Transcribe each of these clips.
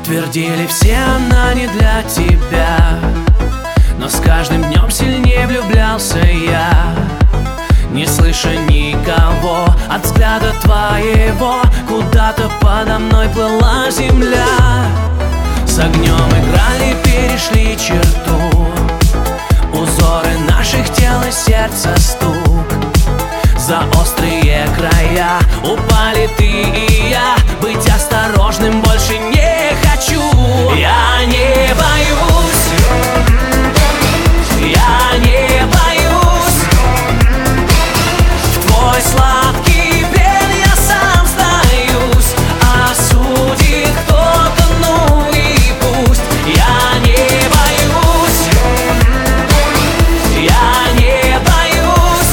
Твердили все, она не для тебя, но с каждым днем сильнее влюблялся я. Не слыша никого, от взгляда твоего куда-то подо мной плыла земля. С огнем играли, перешли черту, узоры наших тел и сердца стук. За острые края упали ты и я. Быть осторожным больше не хочу. Я не боюсь, я не боюсь. В твой сладкий плен я сам сдаюсь. Осудит кто-то, ну и пусть. Я не боюсь, я не боюсь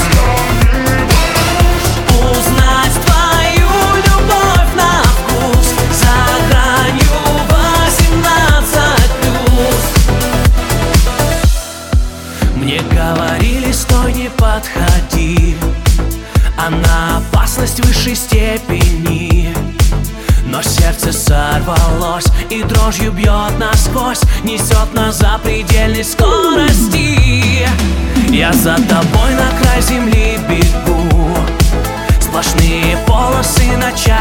узнать твою любовь на вкус за гранью 18+. Мне говорили, стой, не подходи, она опасность высшей степени. Но сердце сорвалось и дрожью бьет насквозь, несет нас за предельной скорости. Я за тобой на край земли бегу, сплошные полосы на час.